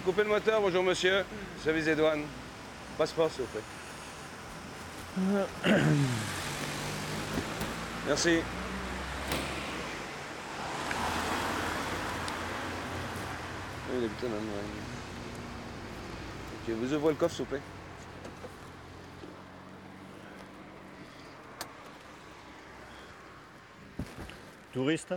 Coupez le moteur, bonjour monsieur. Service des douanes. Passeport, s'il vous plaît. Merci. Oui, il est putain, même. Ok, vous ouvrez le coffre, s'il vous plaît. Touriste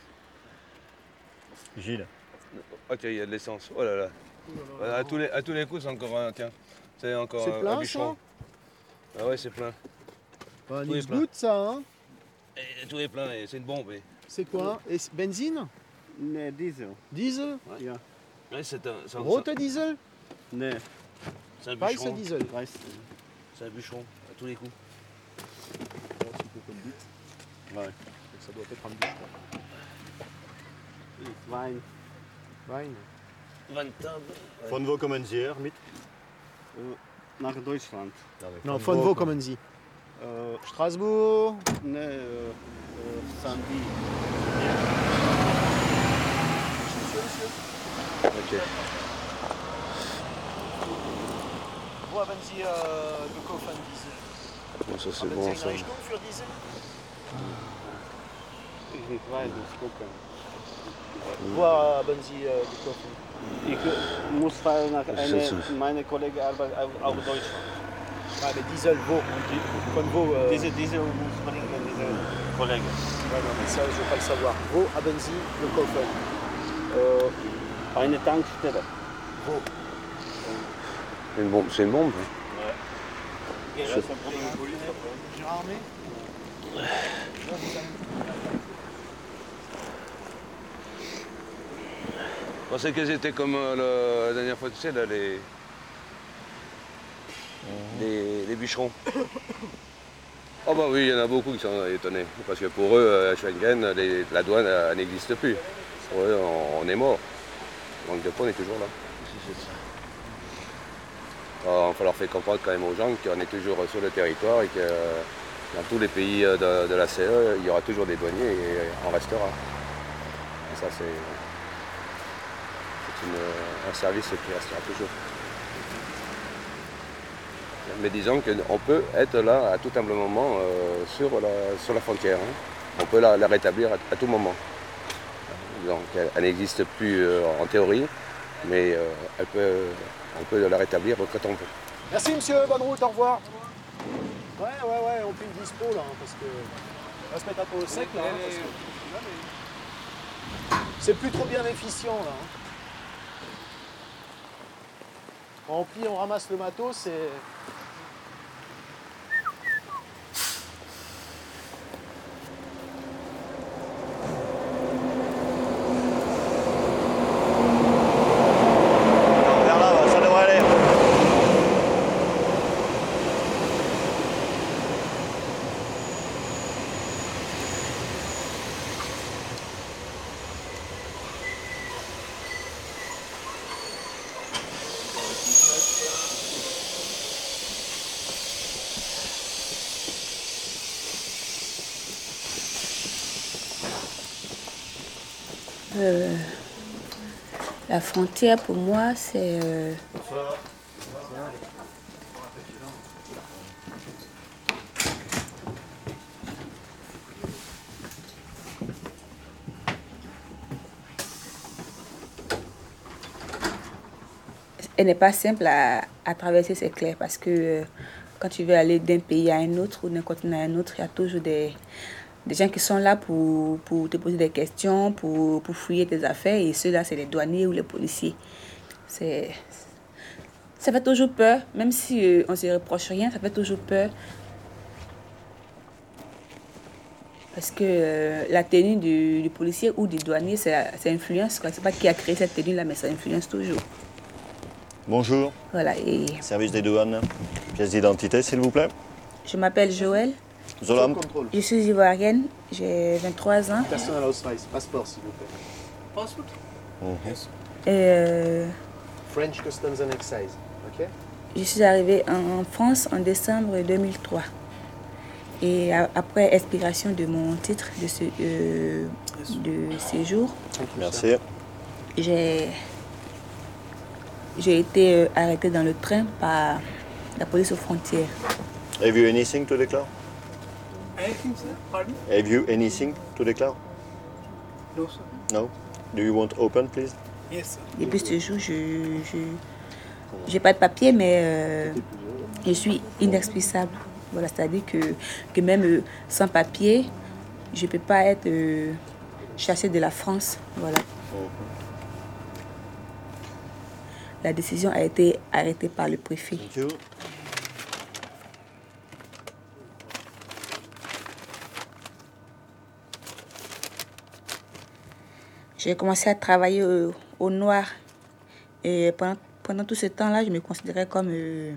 Gilles. Ok, il y a de l'essence. Oh là là. À tous les coups, c'est encore un. Tiens, c'est encore C'est plein, un bûcheron. ça? Ah ouais, c'est plein. Bah, Tout est nice plein. good, ça, hein? Et tout est plein, et c'est une bombe. C'est quoi? Et benzine? Nee, diesel. Diesel? Ja. Ouais, c'est un Rote diesel? Nee, c'est un Weiße bûcheron. diesel. weißt C'est un bûcheron, à tous les coups. Ouais. Donc ça doit être un bûcheron. du. Wein. Wein. 20 tonnes. Von wo kommen Sie her mit? Nach Deutschland. Non, von wo kommen Sie? Strasbourg? Nee, Sandy. Ok. Wo haben Sie gekauft Diesel? Bon, ça c'est Haben bon, Sie ça. eine Rechnung für Diesel? Ich weiß nicht, gucken. Wo haben Sie gekauft? Ich muss fahren nach Das ist meine Kollegen arbeitet auch Deutschland. Ah, mais diesel, wo? Von wo? Diese muss bringen, diese Kollegen. Ouais, non, mais ça, je veux pas le savoir. Wo haben Sie gekauft? Eine Tankstelle. Wo? C'est une bombe, c'est une bombe. Gérard Armé? Je pensais qu'elles étaient comme la dernière fois, tu sais, là, les bûcherons. Oh bah oui, il y en a beaucoup qui sont étonnés. Parce que pour eux, à Schengen, la douane elle n'existe plus. Pour eux, on est mort. Donc de on est toujours là. Alors, il va falloir faire comprendre quand même aux gens qu'on est toujours sur le territoire et que dans tous les pays de la CE, il y aura toujours des douaniers et on restera. Et ça, c'est un service qui restera toujours. Mais disons qu'on peut être là à tout humble moment sur la frontière. Hein. On peut la rétablir à tout moment. Donc elle n'existe plus en théorie, mais on peut la rétablir quand on veut. Merci monsieur, bonne route, au revoir. Ouais, on fait une dispo là, hein, parce que on va se mettre un peu au sec là. Hein, parce que c'est plus trop bien efficient là. Hein. On remplit, on ramasse le matos et... Vers là, ça devrait aller. La frontière pour moi, c'est elle n'est pas simple à traverser, c'est clair, parce que quand tu veux aller d'un pays à un autre ou d'un continent à un autre, il y a toujours des gens qui sont là pour te poser des questions, pour fouiller tes affaires, et ceux-là, c'est les douaniers ou les policiers. Ça fait toujours peur, même si on ne se reproche rien, ça fait toujours peur. Parce que la tenue du policier ou du douanier, ça influence. C'est pas qui a créé cette tenue-là, mais ça influence toujours. Bonjour. Voilà, et Service des douanes. Pièce d'identité, s'il vous plaît. je m'appelle Joël, Zolam. Contrôle. je suis ivoirienne, j'ai 23 ans. Personal Ausweis, passeport s'il vous plaît. Passport? Et French Customs and Excise, ok? je suis arrivée en France en décembre 2003. Et après expiration de mon titre de séjour, Merci. j'ai j'ai été arrêtée dans le train par la police aux frontières. Have you anything to declare? Anything, sir? Pardon? Have you anything to declare? No, sir. No? Do you want open, please? Yes, sir. Depuis ce jour, j'ai pas de papier, mais je suis inexplicable. Voilà, c'est-à-dire que même sans papier, je ne peux pas être chassée de la France. Voilà. La décision a été arrêtée par le préfet. Thank you. J'ai commencé à travailler au noir. Et pendant tout ce temps-là, je me considérais comme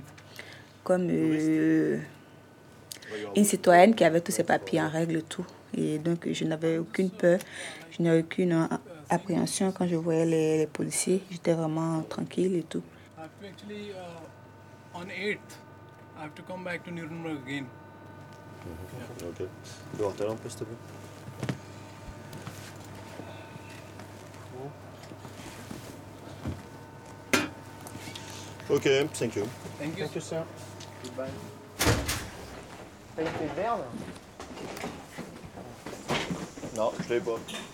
une citoyenne qui avait tous ses papiers en règle, tout. Et donc, je n'avais aucune peur, je n'avais aucune appréhension quand je voyais les policiers. J'étais vraiment tranquille et tout. I have to actually, on 8th, I have to come back to Nuremberg again. Ok. Tu peux voir un peu, s'il te plaît? Ok, thank you. Thank you. Thank you, sir. Goodbye. T'as été Berne? Non, je l'ai pas.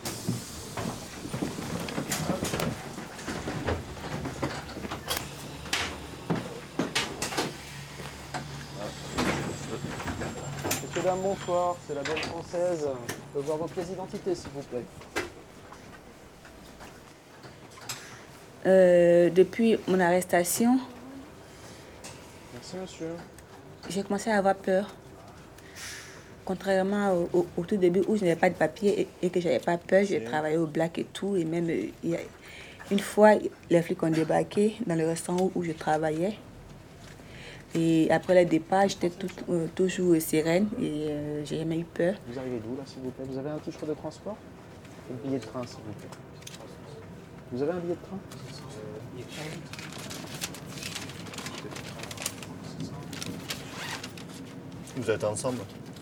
Monsieur, dame, bonsoir. C'est la douane française. Je peux voir vos pièces d'identité, s'il vous plaît. Depuis mon arrestation, Merci, monsieur. j'ai commencé à avoir peur. Contrairement au tout début où je n'avais pas de papier et que je n'avais pas peur, j'ai travaillé au black et tout. Et même une fois, les flics ont débarqué dans le restaurant où je travaillais. Et après le départ, j'étais toujours sereine et j'ai jamais eu peur. Vous arrivez d'où, là, s'il vous plaît? Vous avez un titre de transport? Un billet de train, s'il vous plaît. Vous avez un billet de train? Vous êtes ensemble?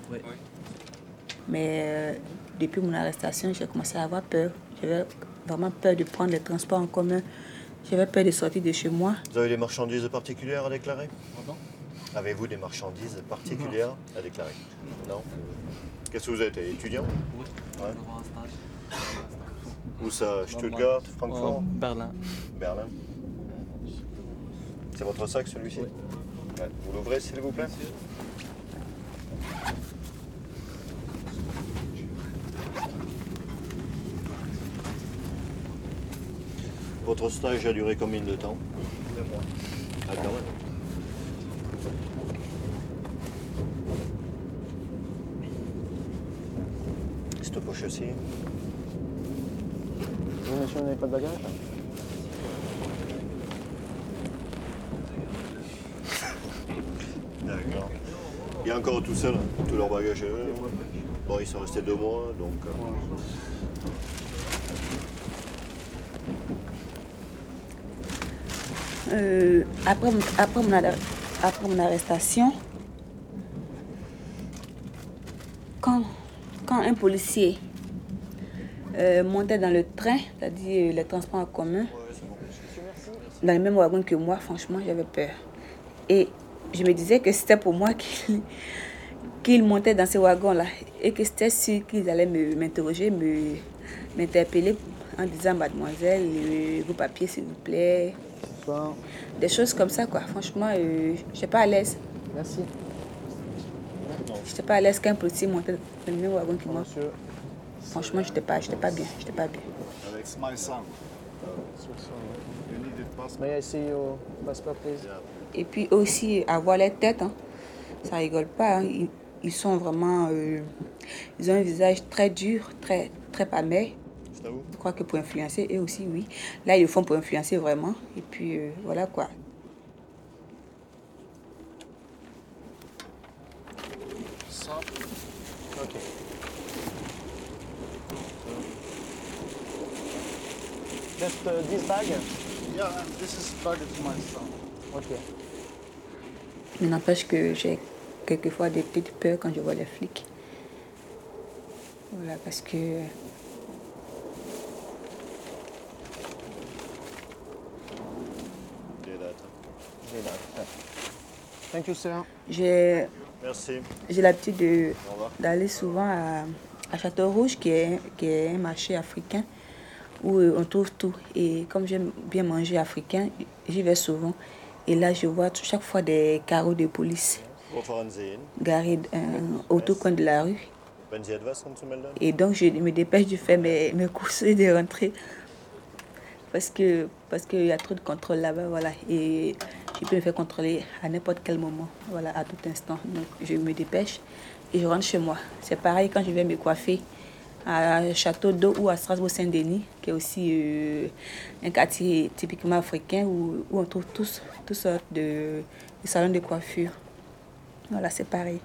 Mais depuis mon arrestation, j'ai commencé à avoir peur. J'avais vraiment peur de prendre les transports en commun. J'avais peur de sortir de chez moi. Vous avez des marchandises particulières à déclarer? Pardon? Avez-vous des marchandises particulières à déclarer? Non. Qu'est-ce que vous êtes, étudiant? Oui. Ouais. Avoir un stage. Où ça? Stuttgart, Francfort? Berlin. Berlin. C'est votre sac, celui-ci? Oui. Ouais. Vous l'ouvrez, s'il vous plaît? Votre stage a duré combien de temps? 2 mois. Ah, quand même. Cette poche-ci? Vous, monsieur, vous n'avez pas de bagage? D'accord. Il y a encore tout seul, tout leur bagage à eux. Bon, ils sont restés 2 mois, donc... Après mon arrestation, quand un policier montait dans le train, c'est-à-dire les transports en commun, dans le même wagon que moi, franchement, j'avais peur. Et je me disais que c'était pour moi qu'ils montaient dans ces wagons-là et que c'était sûr qu'ils allaient m'interroger, m'interpeller en disant « Mademoiselle, vos papiers, s'il vous plaît ». Des choses comme ça, quoi. Franchement, je n'étais pas à l'aise. Merci. Je n'étais pas à l'aise qu'un policier montait dans le même wagon que moi. Monsieur. Franchement, je n'étais pas bien. J'étais pas bien. It's my son. You needed passport. May I see your passport, please? Et puis aussi, avoir les têtes, hein, ça rigole pas. Hein. Ils sont vraiment... ils ont un visage très dur, très, très amer. C'est à vous? Je crois que pour influencer, eux aussi, oui. Là, ils le font pour influencer vraiment. Et puis, voilà quoi. Ok. Just this bag? Yeah, and this is baggage my son. Ok. Mais n'empêche que j'ai quelquefois des petites peurs quand je vois les flics. Voilà, parce que... Thank you, sir. J'ai Merci. l'habitude Au revoir. d'aller souvent à Château-Rouge, qui est un marché africain où on trouve tout. Et comme j'aime bien manger africain, j'y vais souvent. Et là, je vois chaque fois des carreaux de police Wo fahren Sie hin? garés au tout coin de la rue. Wenn Sie etwas anzumelden? Et donc, je me dépêche de faire mes courses et de rentrer. Parce qu'il y a trop de contrôle là-bas, voilà. Et je peux me faire contrôler à n'importe quel moment, voilà, à tout instant. Donc, je me dépêche et je rentre chez moi. C'est pareil quand je vais me coiffer à Château d'Eau ou à Strasbourg-Saint-Denis, qui est aussi un quartier typiquement africain où on trouve toutes sortes de salons de coiffure. Voilà, c'est pareil.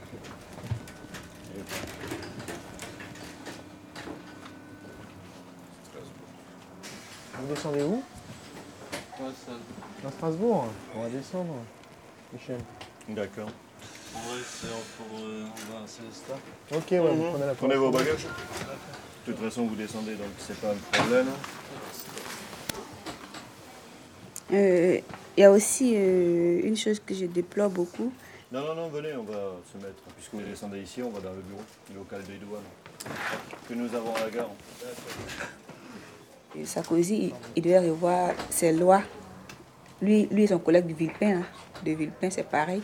Vous descendez où? À Strasbourg. On va descendre, Michel. D'accord. Ouais, c'est pour. On va à Célestat. Ok, ouais, vous prenez la Prenez vos porte. bagages. De toute façon, vous descendez, donc c'est pas un problème. Il y a aussi une chose que je déplore beaucoup. Non, venez, on va se mettre. Puisque vous descendez ici, on va dans le bureau, le local des douanes, que nous avons à la gare. Et Sarkozy, il devait revoir ses lois. Lui et son collègue de Villepin, de Villepin, c'est pareil.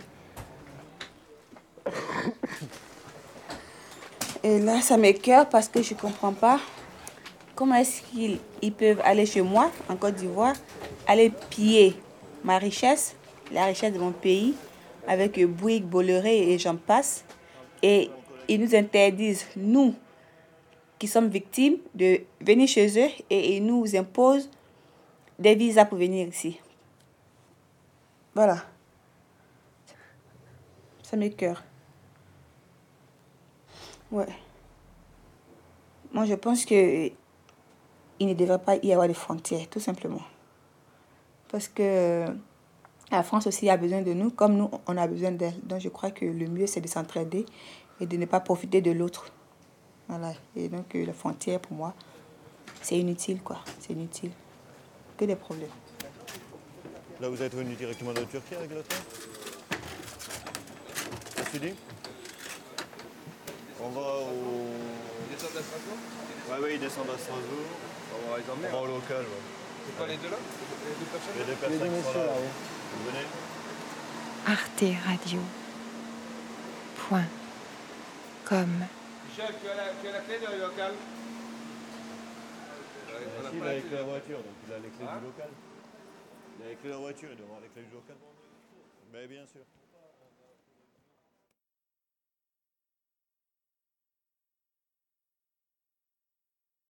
Et là, ça m'écoeure parce que je ne comprends pas comment est-ce qu'ils peuvent aller chez moi, en Côte d'Ivoire, aller piller ma richesse, la richesse de mon pays, avec Bouygues, Bolloré et j'en passe. Et ils nous interdisent, nous, qui sommes victimes, de venir chez eux et ils nous imposent des visas pour venir ici. Voilà. Ça m'écoeure. Ouais. Moi, je pense que il ne devrait pas y avoir de frontières, tout simplement. Parce que la France aussi a besoin de nous, comme nous, on a besoin d'elle. Donc, je crois que le mieux, c'est de s'entraider et de ne pas profiter de l'autre. Voilà. Et donc, la frontière, pour moi, c'est inutile, quoi. C'est inutile. Que des problèmes. Là, vous êtes venu directement de Turquie avec le train? Qu'est-ce que tu dis? On va au... Ils descendent à Strasbourg? Ouais, ils descendent à Strasbourg. On va les emmener. On va au local, ouais. C'est pas les deux là? Les deux personnes? Les deux Les personnes deux qui sont messieurs, là. là, oui. Vous venez? Arte Radio. Point. Com. Michel, tu as la clé du local? Ici, il a les clés de la voiture, donc il a les clés du local. Il a les clés de la voiture, il doit avoir les clés du local. Mais bien sûr.